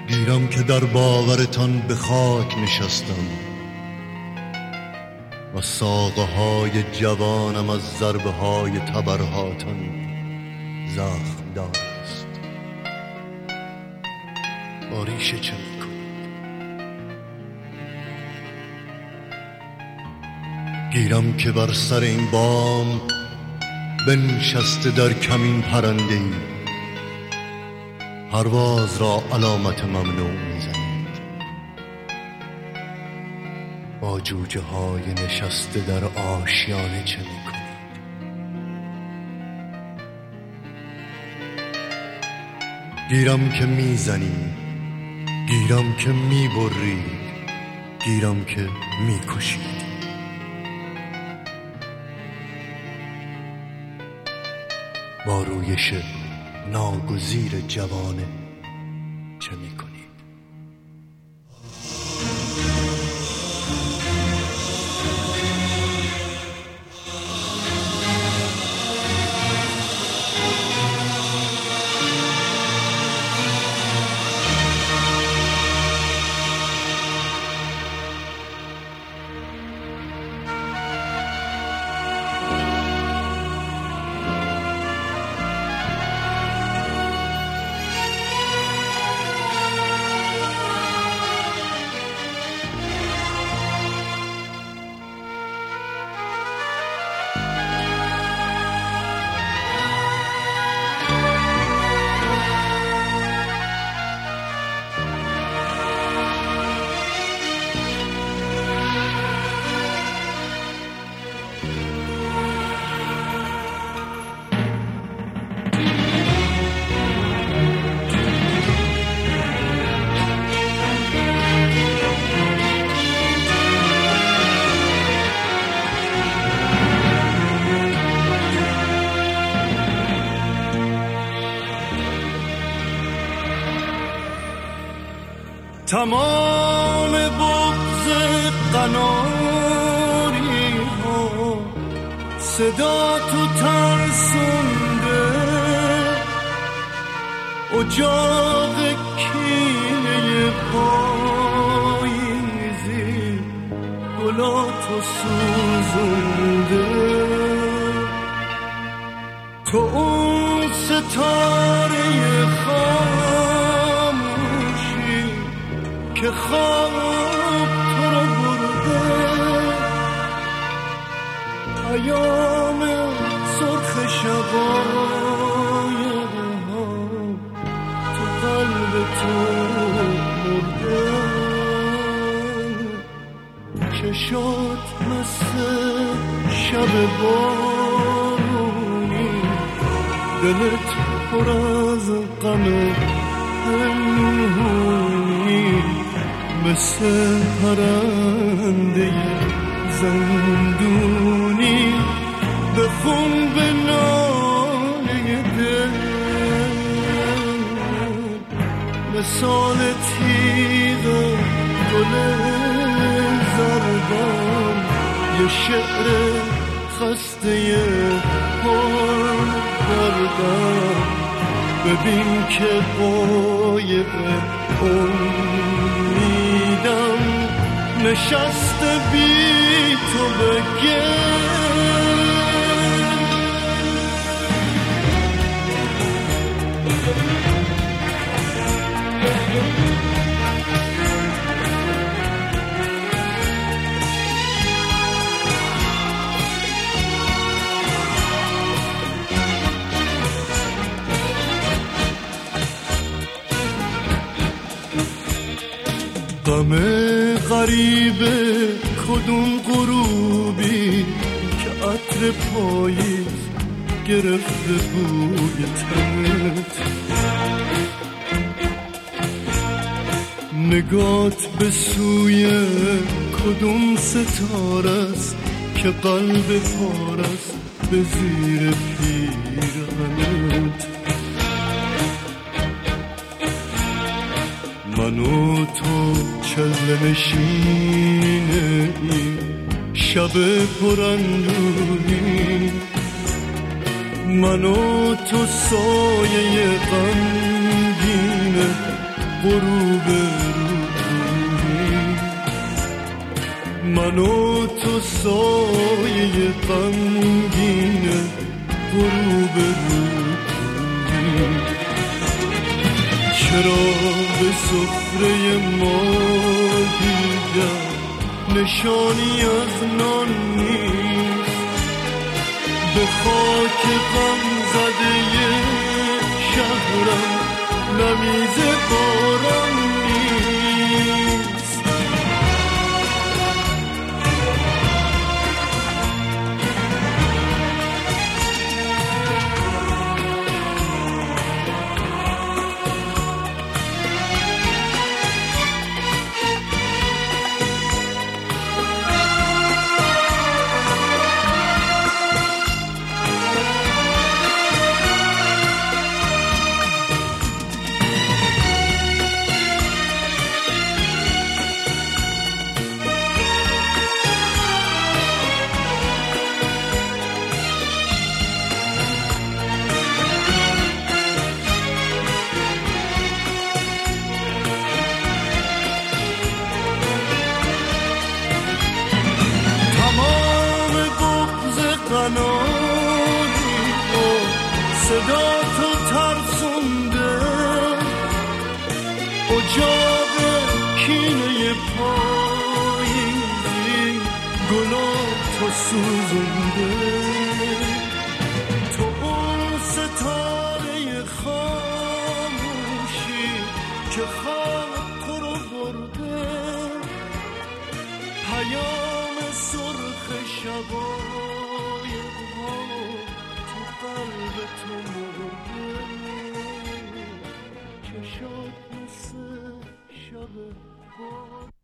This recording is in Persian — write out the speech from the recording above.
گیرم که در باورتان به خاک نشستم و ساقه های جوانم از ضربه های تبرهاتان زخم دار است. با ریشه چه میکنید؟ گیرم که بر سر این بام بنشسته در کمین پرنده‌ای پرواز را علامت ممنوع میزنید. با جوجه های نشسته در آشیانه چه میکنید؟ گیرم که میزنید، گیرم که میبرید، گیرم که میکشید. با رویش ناگزیر جوانه چه میکنید؟ تمام بغض قناری ها صدا تو ترسونده، اجاق کینه پاییزی گلاتو سوزونده. تو اون ستاره خاموشی که خواب تو رو برده، پیام سرخ شبای ها تو قلب تو مرده. چشات مثل شب بارونی، دلت پر از غم پنهونی، مثل پرنده زندونی بخون به ناله دل. مثال تیغ گل زردم یه شعر خسته پر دردم، ببین که قایق امیدم نشسته بی تو بگه. غم غریب کدوم غروبی که عطر پاییز گرفته بوی تنت، نگات به سوی کدوم ستاره است که قلب پاره است به زیر پیرهنت. من و تو چله نشینه این شب پرندونی، من و تو سایه غمگین غروب من و تو سایه غمگین غروب روی، چرا به سفره ما دیگر نشانی از نان نیست؟ به خاک غم زده شهرم نمیز باران نیست. صدا تو ترسونده، اجاق کینه پاییزی گلاب تو سوزونده. تو اون ستاره خاموشی که خواب تو رو برده، پیام سرخ شبای قلب تو مرده، چشات مثل شب